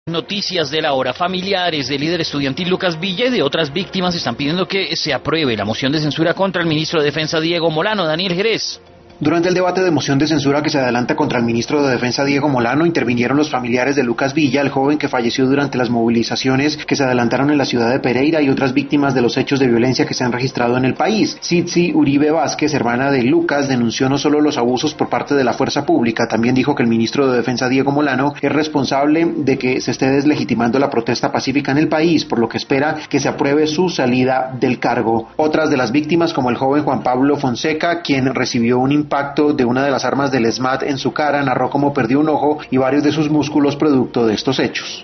Noticias de la hora. Familiares del líder estudiantil Lucas Villa y de otras víctimas están pidiendo que se apruebe la moción de censura contra el ministro de Defensa Diego Molano. Daniel Jerez. Durante el debate de moción de censura que se adelanta contra el ministro de Defensa Diego Molano, intervinieron los familiares de Lucas Villa, el joven que falleció durante las movilizaciones que se adelantaron en la ciudad de Pereira, y otras víctimas de los hechos de violencia que se han registrado en el país. Citzi Uribe Vázquez, hermana de Lucas, denunció no solo los abusos por parte de la fuerza pública, también dijo que el ministro de Defensa Diego Molano es responsable de que se esté deslegitimando la protesta pacífica en el país, por lo que espera que se apruebe su salida del cargo. Otras de las víctimas, como el joven Juan Pablo Fonseca, quien recibió un impacto de una de las armas del SMAT en su cara, narró cómo perdió un ojo y varios de sus músculos producto de estos hechos.